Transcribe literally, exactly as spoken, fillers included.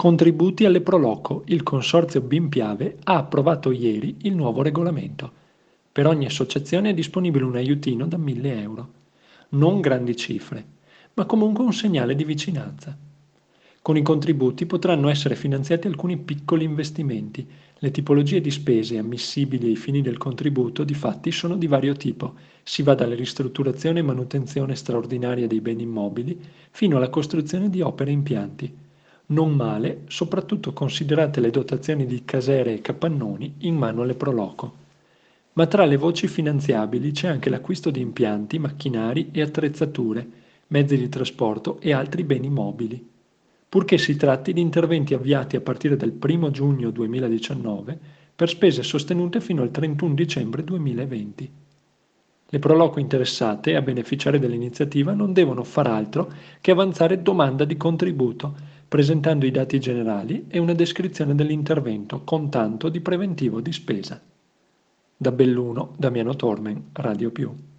Contributi alle Proloco. Il consorzio Bimpiave ha approvato ieri il nuovo regolamento. Per ogni associazione è disponibile un aiutino da mille euro. Non grandi cifre, ma comunque un segnale di vicinanza. Con i contributi potranno essere finanziati alcuni piccoli investimenti. Le tipologie di spese ammissibili ai fini del contributo, difatti, sono di vario tipo. Si va dalla ristrutturazione e manutenzione straordinaria dei beni immobili fino alla costruzione di opere e impianti. Non male, soprattutto considerate le dotazioni di casere e capannoni in mano alle Proloco. Ma tra le voci finanziabili c'è anche l'acquisto di impianti, macchinari e attrezzature, mezzi di trasporto e altri beni mobili, purché si tratti di interventi avviati a partire dal primo giugno duemiladiciannove per spese sostenute fino al trentuno dicembre duemilaventi. Le Proloco interessate a beneficiare dell'iniziativa non devono far altro che avanzare domanda di contributo, presentando i dati generali e una descrizione dell'intervento con tanto di preventivo di spesa. Da Belluno, Damiano Tormen, Radio Più.